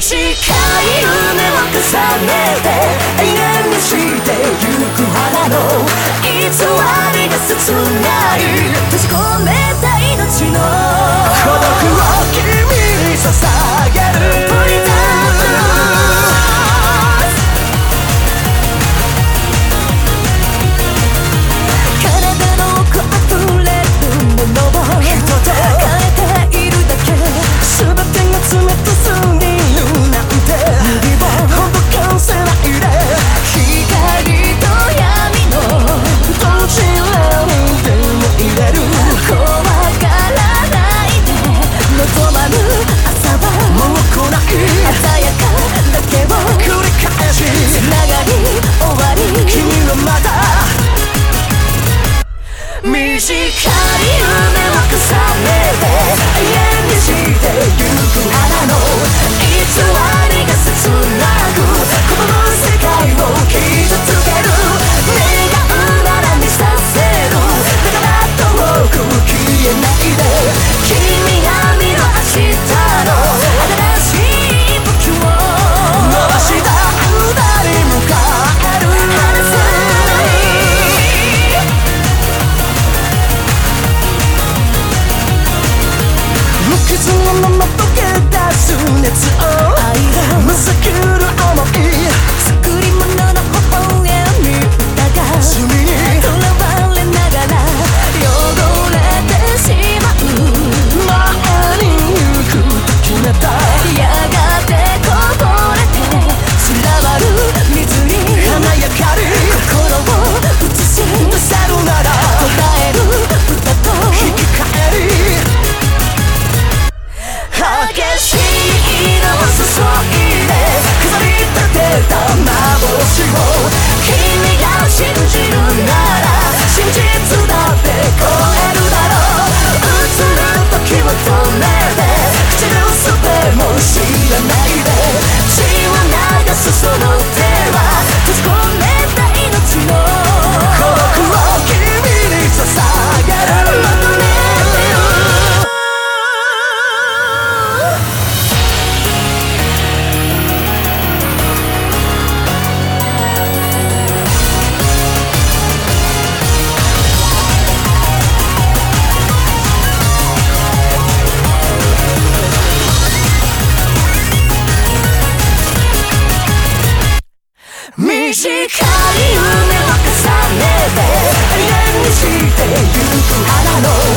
短い夢を重ねて永遠にしてゆく花の偽りが切ない閉じ込めた命の孤独を君に捧げるプリタ体の奥溢れるものを人と変えているだけ全てが冷たすぎるなんて指をほどかせないで光と闇のどちらにでも入れる怖がらないで望まぬ朝はもう来ない鮮やかだけを繰り返しつながり終わり君はまだ短い夢を重ねて永遠にしてゆく花の偽りが切なくこの世界を傷つける願うなら見させるだから遠く消えないで君が見る明日の新しい武器を伸ばした間に向かえる離さない無傷のまま溶け出す熱をむさくる想い作り物の微笑みだが罪にとらわれながら汚れてしまう前に行くと決めたやがてこぼれて散らばる水に華やかり心を映し出せるなら途絶える歌と引き換えに激しい色を注いで飾り立てた幻を君が信じるなら真実だって超えるだろう映る時を止めて口のすべも知らないで血を流すその手は閉じ込めた命の孤独を君に捧げる求めてる短い夢を重ねて永遠にしてゆく花の